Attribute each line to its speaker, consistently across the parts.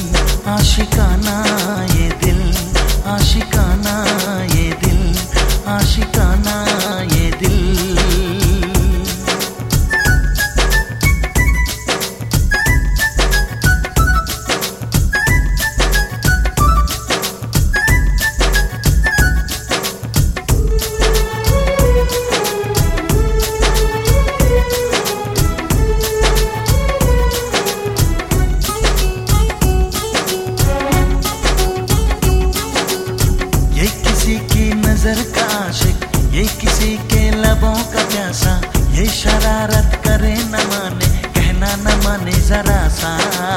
Speaker 1: आशिकाना ये दिल, आशिकाना ये दिल, आशिकाना ये दिल। नजर का आशिक, ये किसी के लबों का प्यासा, ये शरारत करे न माने, कहना न माने जरा सा।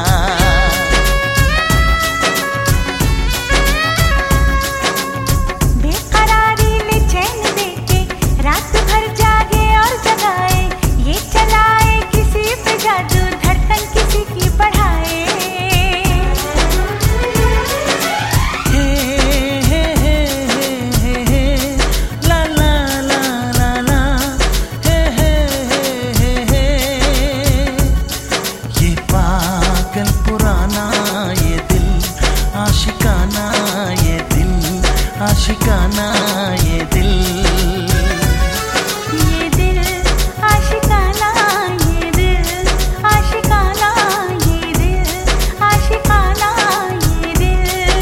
Speaker 2: बेकरारी ले चैन देके रात भर जागे और जगाए, ये चलाए किसी पे जादू, धड़कन किसी की बढ़ाए। आशिकाना ये दिल, आशिकाना ये दिल, ये दिल आशिकाना ये दिल, आशिकाना ये दिल, आशिकाना ये दिल।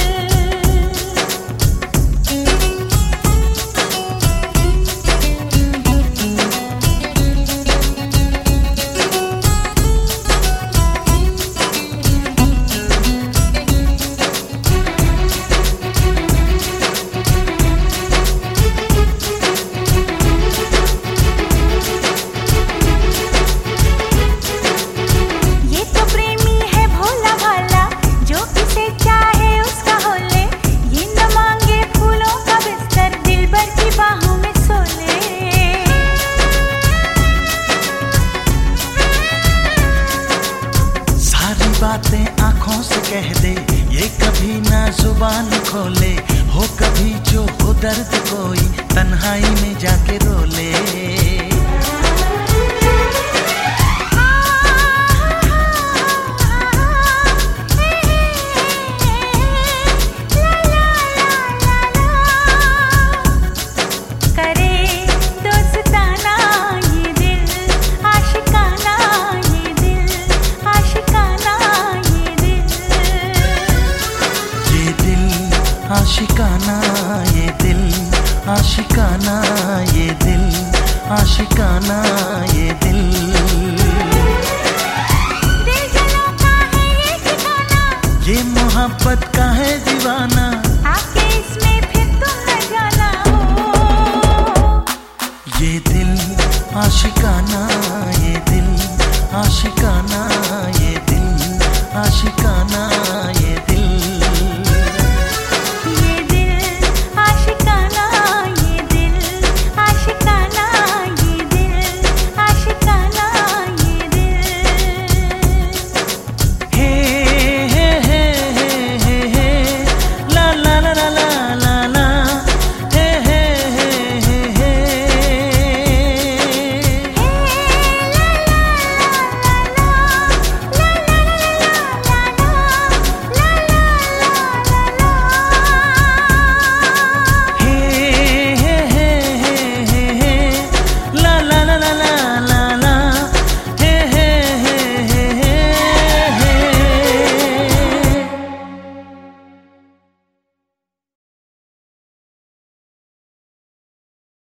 Speaker 1: बातें आंखों से कह दे, ये कभी ना जुबान खोले, हो कभी जो हो दर्द कोई तन्हाई में जाके रोले। आशिकाना ये दिल, आशिकाना ये दिल, आशिकाना ये दिल।
Speaker 2: दिल जलों का है ये ठिकाना,
Speaker 1: ये मोहब्बत का है दीवाना,
Speaker 2: आके इसमें फिर तुम न जाना हो।
Speaker 1: ये दिल आशिकाना ये दिल, आशिकाना ये दिल, आशिकाना ये